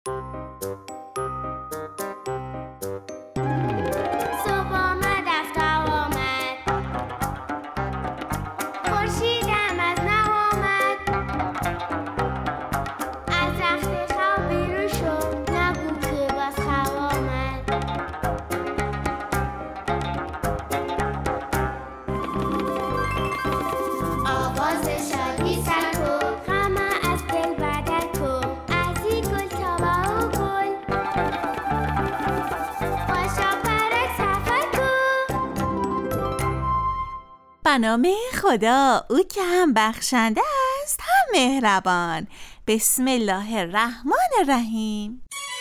به نام خدا، او که هم بخشنده است هم مهربان. بسم الله الرحمن الرحیم.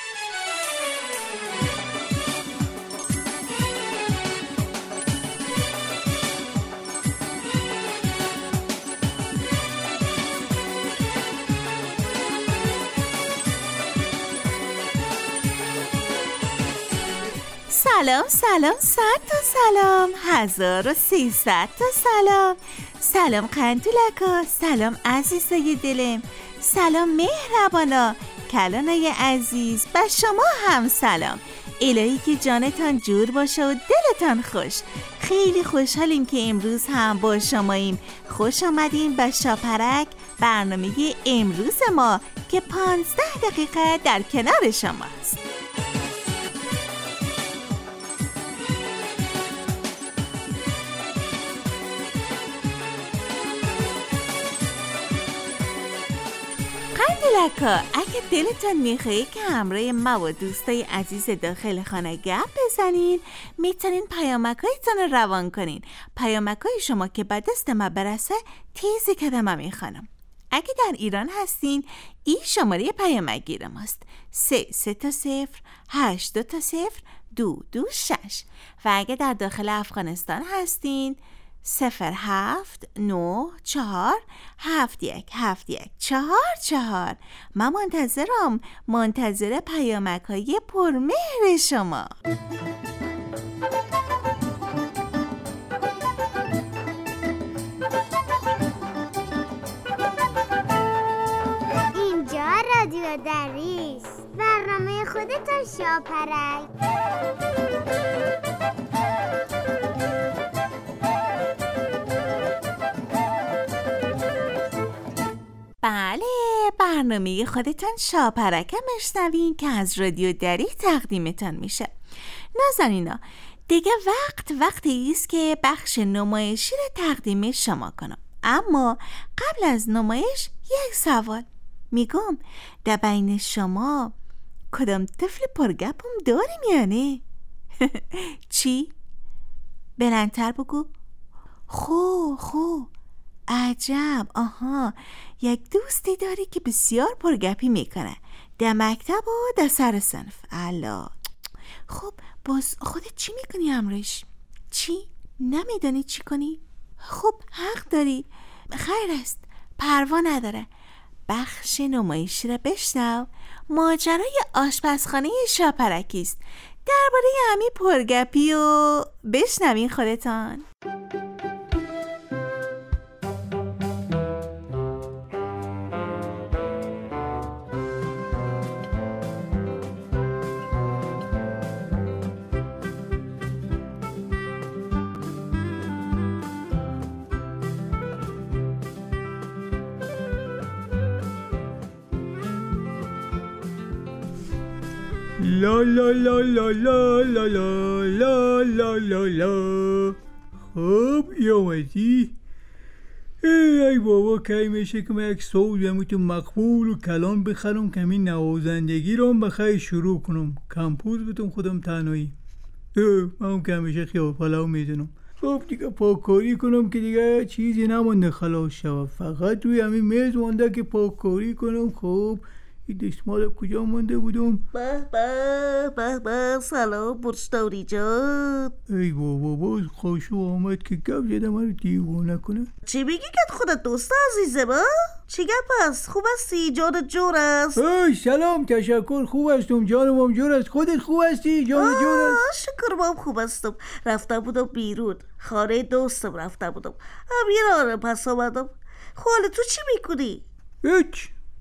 سلام سلام، 100 تا سلام، 1300 تا سلام. سلام قندولکا، سلام عزیزای دلم، سلام مهربانا، کلانای عزیز، به شما هم سلام. الهی که جانتان جور باشه و دلتان خوش. خیلی خوشحالیم که امروز هم با شماییم. خوش آمدیم به شاپرک، برنامه امروز ما که 15 دقیقه در کنار شماست. قندولکا، اگه دلتان میخواه که همراه ما و دوستای عزیز داخل خانه گپ بزنین، میتونین پیامکایتون رو روان کنین. پیامکای شما که به دست ما برسه تیزی کدم میخوانم. اگه در ایران هستین، این شماره پیامگیر ماست: 330-820-226. و اگه در داخل افغانستان هستین، 07947171714. من منتظر پیامک‌های پرمهر شما. اینجا رادیو دریس، برنامه خودتان شاپرک. بله، برنامه خودتان شاپرک میشنوین که از رادیو دری تقدیمتان میشه. نازنینا، دیگه وقتی است که بخش نمایشی رو تقدیم شما کنم. اما قبل از نمایش یک سوال. میگم در بین شما کدام طفل پرگپم داریم یا نه؟ چی؟ بلندتر بگو. خو عجب. آها، یک دوستی داری که بسیار پرگپی میکنه در مکتب و در سر صنف. الا، خب باز خودت چی میکنی امروز؟ چی؟ نمیدانی چی کنی؟ خب حق داری، خیر است، پروا نداره. بخش نمایشی را بشنو. ماجرای آشپزخانه شاپرکی است. درباره همین پرگپی و بشنوین خودتان. لا لا لا لا لا لا لا لا لا لا. خب اومدی؟ ای بابا، کی میشه که من یک صوت تو مقبول و کلام بخرم که این نوازندگی رو بخیر شروع کنم. کمپوز بتون خودم تنهایی. من هم که همیشه خیال پلاو میدونم. خب دیگه پاککاری کنم که دیگه چیزی نمونده خلاص شود. فقط روی همین میز مونده که پاککاری کنم. خب دستمال کجا مونده بودم؟ به سلام برشتوری جان. ای بابا، باز خوشو آمد که گپ زده من رو دیوانه کنه. چی میگی که خودت دوست عزیزه با؟ چی گپ است؟ خوب هستی؟ جانت جور است؟ ای سلام، تشکر، خوب هستم، جانم هم جور است. خودت خوب هستی؟ جانت جور است؟ شکر من خوب هستم. رفته بودم بیرون، خانه دوستم رفته بودم، همین راه پس آمدم. خاله تو چی میکنی؟ هیچ.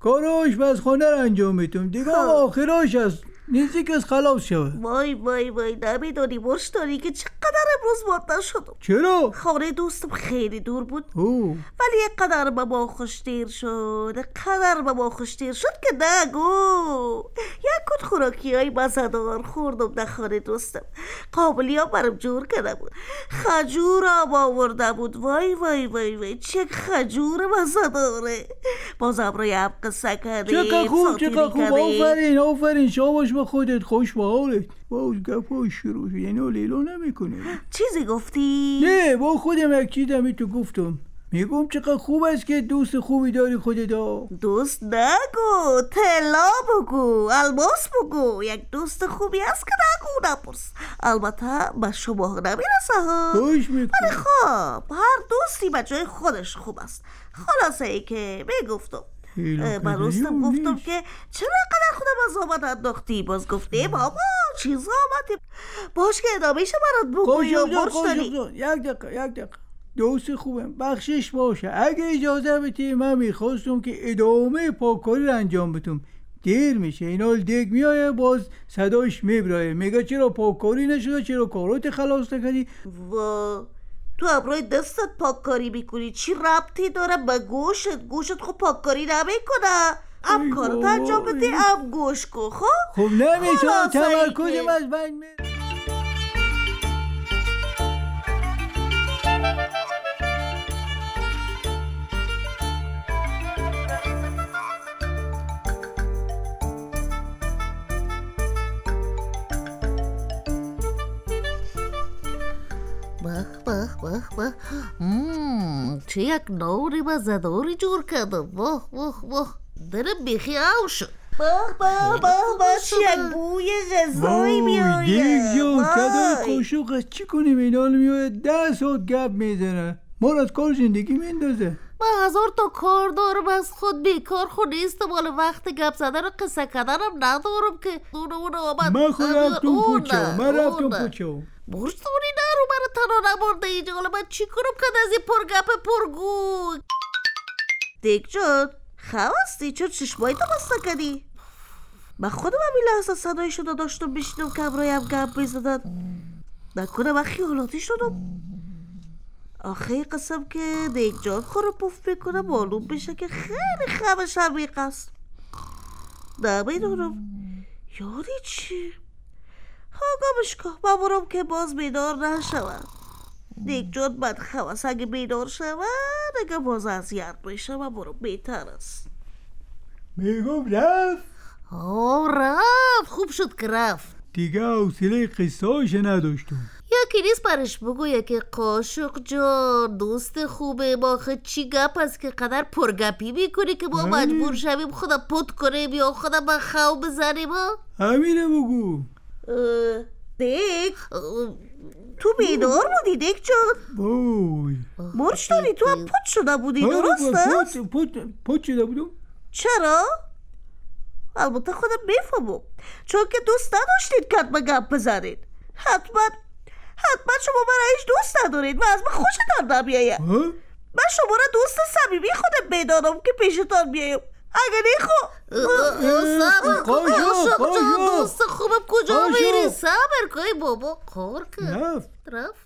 کار آشپزخانه رو انجام میدم دیگه. آخراش هست، نزدیک از خلاص شود. وای وای وای، نمیدونی مشتری که چقدر امروز مانده شدم. چرا؟ خانه دوستم خیلی دور بود اوه. ولی اینقدر به ما خوشتیر شد، اینقدر به ما خوشتیر شد که نگو. یک کت خوراکی های مزه‌دار خوردم در خانه دوستم. قابلی ها برام جور کرده بود، خجور هم آورده بود. وای وای وای وای، چه خجور مزه‌داره. بازم روی هم قصه کردیم، چقدر خوب، چقدر خوب. کردیم. آفرین آفرین، شاباش به خودت، خوش به حالت. باز گپا شروع شد، یعنی لیلو نمیکنه. چیزی گفتی؟ نه با خودم یک چیزی تو گفتم. میگم چقدر خوب است که دوست خوبی داری خودت. دوست نگو، طلا بگو، الماس بگو. یک دوست خوبی هست که نگو نپرس. البته به شما نمیرسه ها. خوش میکنم. ولی خب هر دوستی به جای خودش خوب است. خلاصه ای که میگفتم من دوستم گفتم که چرا اینقدر خودم از آمد انداختی. باز گفته بابا چیزا آمده. باش که ادامهش برات بگو یا برش داری. یک دقیقه دوست خوبم، بخشش باشه. اگه اجازه بدی من میخواستم که ادامه پاککاری رو انجام بدم. دیر میشه، اینا دیگ میایه باز صداش میبرایه، میگه چرا پاککاری نشده، چرا کارات خلاص نکردی. وا تو امروی دستت پاککاری میکنی، چی ربطی داره به گوشت خب پاککاری نمیکنه. ام کارت انجام بدی، ام گوش کن. خب نمیتونم، تمرکزم از بین میره. چه یک نوری مزه‌داری جور کردم. واه واه واه، دلم بیخیال شد. چه یک بوی غذایی میآید. دیگ جان کدای قاشق است، چی کنیم اینا میآید 10 ساعت گپ میزنه، ما را از کار زندگی میندازه. من 1000 تا کار دارم، از خود بیکار خود نیستم، ولی وقت گپ زدن و قصه کردنم ندارم که اون آمد. من خود رفتم پوچه برش داری نرو، من تنها نمارده اینجا. حالا من چی کنم که از این پرگپ پرگو. دیگ جان خواستی چون چشمایی تو بسته کردی؟ من خودم همین لحظه صدای شده داشتم بشنم که امروی هم گپ میزدن. نکنه من خیالاتی شدم. آخه قسم که دیگ جان خورو پوف بکنه معلوم بشه که خیلی خمش عمیق است. نمیدونم یادی چی؟ گمش کن، من برم که باز بیدار نشود. دیگ جان من خواست اگه بیدار شود اگه باز از یاد بشه من برم بهتر است. میگم رفت. رفت، خوب شد که رفت. دیگه حوصله قصه‌اش نداشتم. یکی نیست برش بگو یکی قاشق جان دوست خوبه ما خود چی گپ است که قدر پرگپی میکنی که ما مجبور شویم خدا پت کنیم یا خدا با خو بزنیم. همینه بگو. دیگ تو بیدار بودی دیگ جان؟ وای مرش داری تو هم پت شده بودی درست است؟ پت شده بودم. چرا؟ البته خودم میفهمم چون که دوست نداشتید که حتما گپ بزنید. حتما شما برای هیچ دوست ندارید و از من خوشتان نمیاید. من شما را دوست صمیمی خودم میدانم که پیشتان بیایم. اگه نیخو صبر کن دوست خوبم کجا میری؟ صبر کن بابا کار کرد رفت.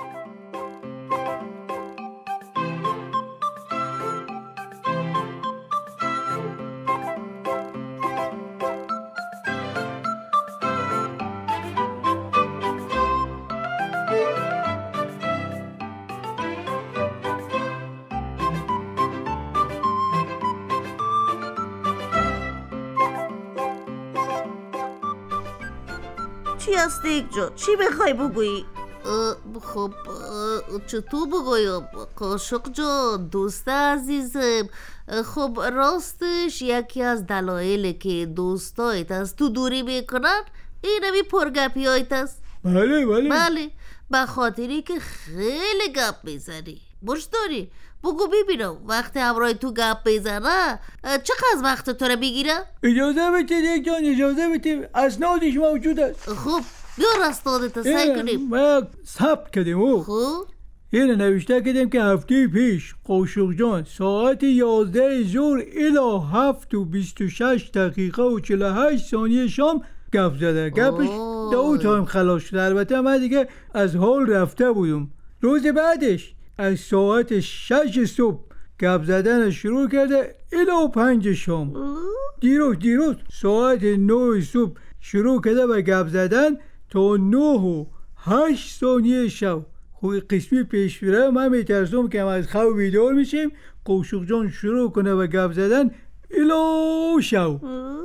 چی هست دیگ جان؟ چی بخوای بگویی؟ خب چطور بگویم قاشق جان دوست عزیزم. خب راستش یکی از دلایلی که دوستایت از تو دوری میکنن اینمی پرگپی هایت است. بله به خاطری که خیلی گپ میزنی. برش داری بگو ببینم وقتی همراه تو گپ میزنه چقدر وقت تو رو بگیره؟ اجازه بده دیگ جان، اجازه بده، اسنادش موجود است. خب بیار اسنادت سعی کنیم. ما ثبت کردیم. خب اینه نوشته کردم که هفته پیش قاشق جان ساعت 11 ظهر الی 7:26 و 48 ثانیه شام گپ زده. گپش 2 تایم خلاص شده. البته من دیگه از حال رفته بودم. روز بعدش از ساعت 6 صبح گپ زدن شروع کرده الی 5 شام. دیروز ساعت 9 صبح شروع کرده به گپ زدن تا 9:08 ثانیه شب. خوی قسمی پیش میره. من میترسم که از خواب بیدار میشیم قاشق جان شروع کنه به گپ زدن الی شب.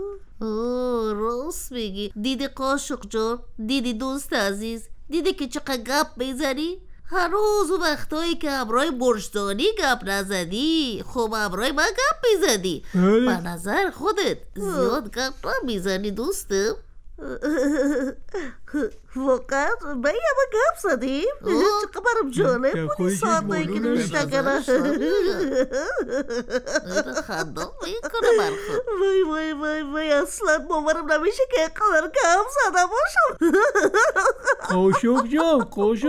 راست میگی. دیدی قاشق جان؟ دیدی دوست عزیز؟ دیدی که چقدر گپ میزنی؟ هنوز اون وقتایی که همراه برشتانی گپ نزدی خب همراه من گپ میزدی. به نظر خودت زیاد گپ نمیزنی دوستم؟ واقعا من یه با گپ زدیم؟ چقدر برام جالب بودی ساعتایی که نوشته کنم. خنده میکنه من خود. وای اصلا باورم نمیشه که اینقدر گپ زده باشم. قاشق جان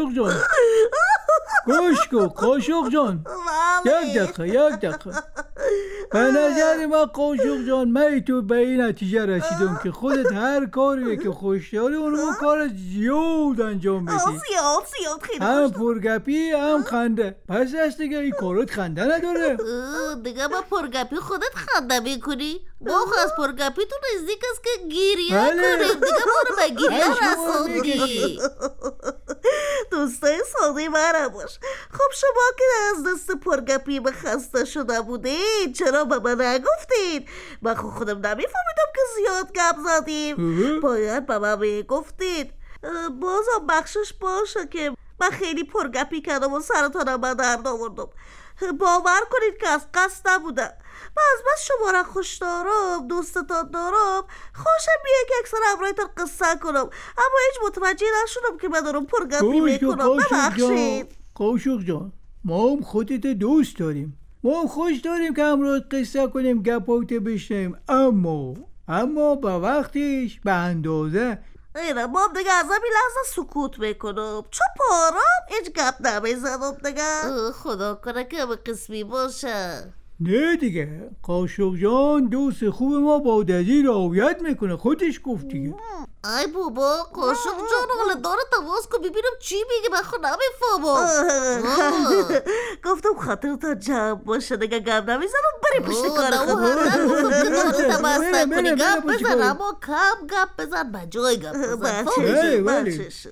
گوش کن قاشق جان. یک دقیقه به نظر من قاشق جان من تو به این نتیجه رسیدم که خودت هر کاری که خوش داری اونو کار زیاد انجام بدی. زیاد خیلی هم پرگپی هم خنده. پس از دیگه این کارت خنده نداره. دیگه با پرگپی خودت خنده میکنی؟ ما از پرگپی تو نزدیک است که گیریه کنیم. دیگه ما رو به گیریه رسوندی. دوستای ساده من باش. خب شما که از دست پرگپی به خسته شده بودید چرا به من نگفتید؟ من خودم نمیفهمیدم که زیاد گپ زدیم. باید به من میگفتید. بازم بخشش باشه که من خیلی پرگپی کردم و سرتانم به درد آوردم. باور کنید که از قصد نبوده. من از بس شما را خوش دارم، دوستتان دارم، خوشم بیه که اکثر همراهتان قصه کنم، اما هیچ متوجه نشدم که من دارم پرگپی میکنم. ببخشید قاشق جان. ما هم خودت دوست داریم. ما هم خوش داریم که همراهت قصه کنیم گپاتو بشنیم، اما با وقتش به اندازه. اینا ما دیگه از همین لحظه سکوت میکنم چون پارم هیچ گپ نمیزنم دیگه. خدا کنه که به قسمی باشه. نه دیگه قاشق جان دوست خوب ما با دزی رعایت میکنه. خودش گفت دیگه. ای بابا قاشق جان حالا داره تماس کن ببینم چی میگه. من خود نمیفهمم. گفتم خاطرتان جمع باشه دیگه گپ نمیزنم بریم پشت کار خودم. تماس نکنی گپ بزن اما کم گپ بزن به جای گپ بزن. بچه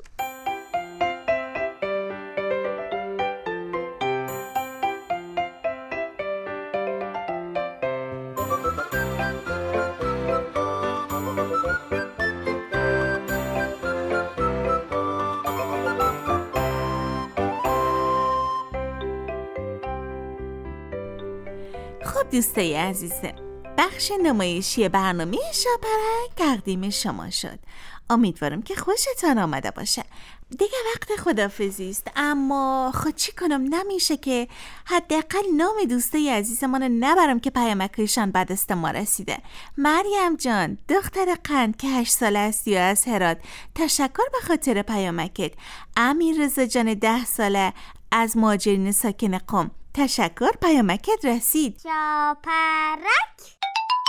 خب دوستای عزیزم بخش نمایشی برنامه شاپرک تقدیم شما شد. امیدوارم که خوشتان آمده باشه. دیگه وقت خداحافظی است، اما خود چی کنم نمیشه که حداقل نام دوستای عزیزمان نبرم که پیامکشان به دست ما رسیده. مریم جان دختر قند که 8 ساله است یا از هرات، تشکر به خاطر پیامکت. امیر رضا جان 10 ساله از مهاجرین ساکن قم، تشکر پیامکت رسید. شاپرک.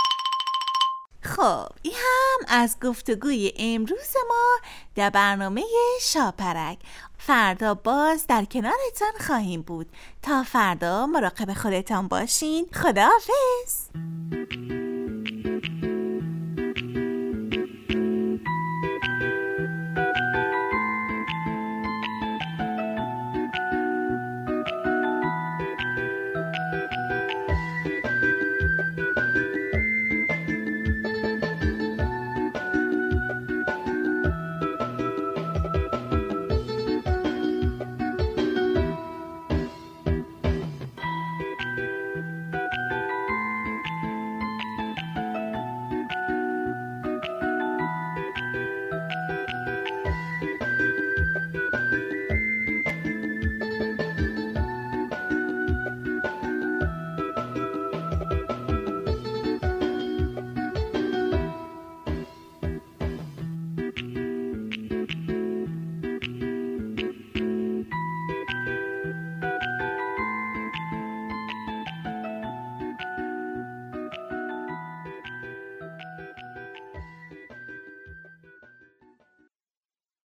خب این هم از گفتگوی امروز ما در برنامه شاپرک. فردا باز در کنارتان خواهیم بود. تا فردا مراقب خودتان باشین. خداحافظ.